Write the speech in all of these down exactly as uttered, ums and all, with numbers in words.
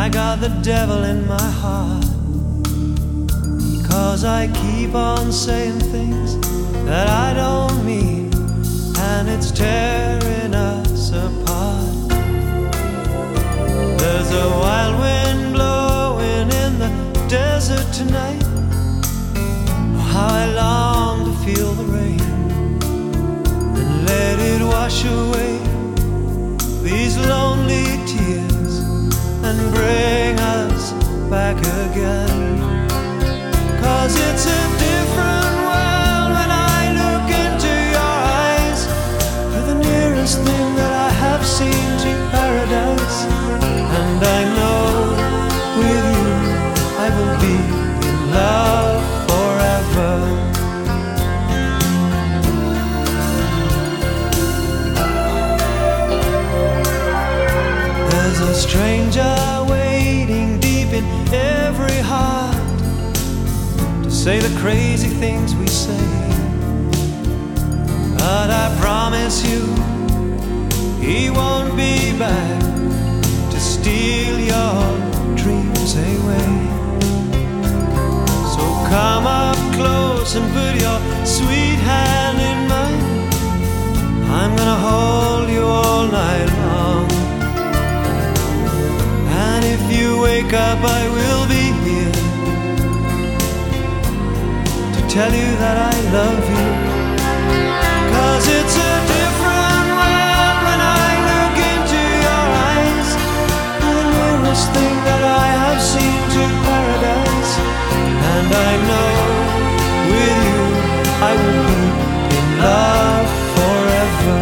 I got the devil in my heart, 'cause I keep on saying things that I don't mean, and it's tearing us apart. There's a wild wind blowing in the desert tonight. Oh, how I long to feel the rain and let it wash away these lonely tears and bring us back again. 'Cause it's a different world when I look into your eyes. You're the nearest thing that I have seen to paradise, and I know with you I will be in love forever. There's a stranger waiting deep in every heart to say the crazy things we say, but I promise you he won't be back to steal your dreams away. So come up close and put your sweet hand in mine. I'm gonna hold you all night long, and if you wake up I will be here to tell you that I love you. 'Cause it's a different world when I look into your eyes. The nearest thing that I have seen to paradise, and I know with you I will be in love forever.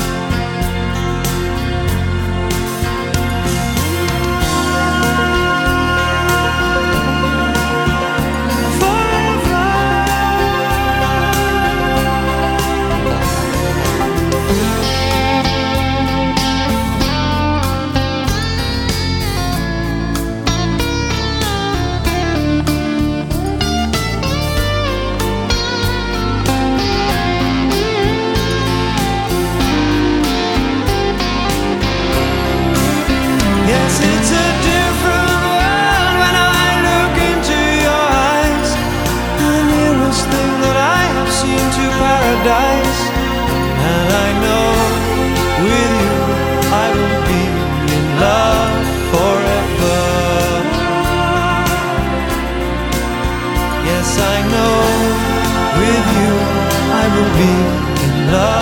Yes, it's a different world when I look into your eyes. The nearest thing that I have seen to paradise, and I know with you I will be in love forever. Yes, I know with you I will be in love